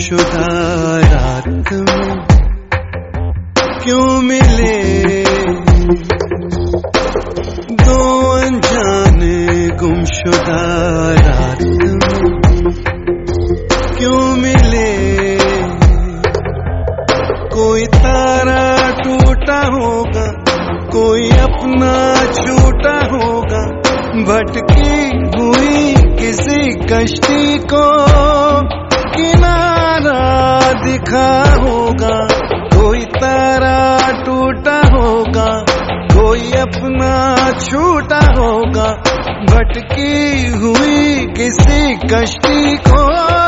गुमशुदा रात में क्यों मिले दो अनजाने गुमशुदा रात में क्यों मिले। कोई तारा टूटा होगा, कोई अपना छूटा होगा, भटकी हुई किसी कश्ती को किनारा दिखा होगा। कोई तारा टूटा होगा, कोई अपना छूटा होगा, भटकी हुई किसी कश्ती को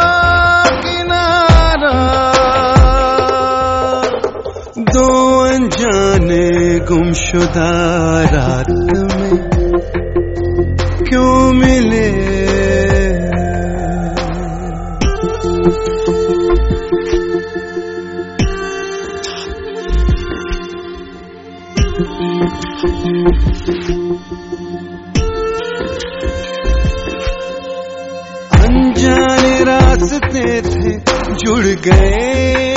किनारा। दो अनजाने गुमशुदा रात में क्यों मिले। अनजाने रास्ते थे जुड़ गए,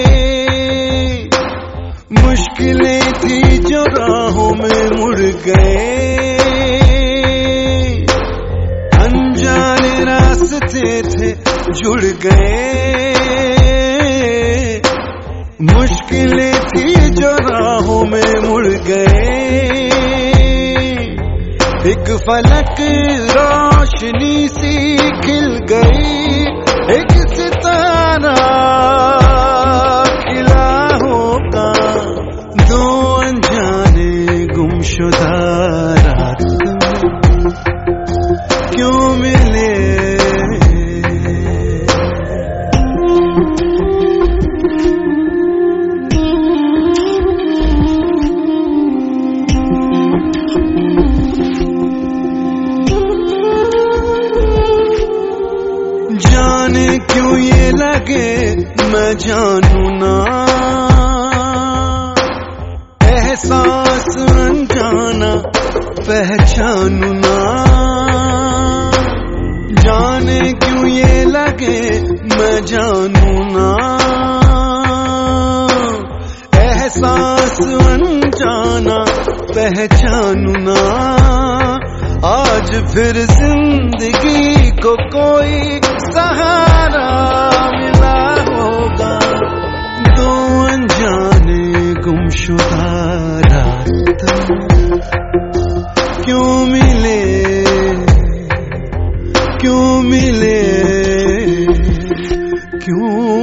मुश्किलें थी जो राहों में मुड़ गए। अनजाने रास्ते थे जुड़ गए, मुश्किलें थी जो राहों में मुड़ गए। एक फलक रोशनी सी खिल गई, एक सितारा खिला होगा। दो अनजाने गुमशुदा रात में क्यों मिले। जाने क्यों ये लगे मैं जानू ना, एहसास अनजाना पहचानू ना। जाने क्यों ये लगे मैं जानू ना, एहसास अनजाना पहचानू ना। आज फिर जिंदगी को कोई सहारा मिला होगा। दो अनजाने गुमशुदा रात में क्यों मिले, क्यों मिले, क्यों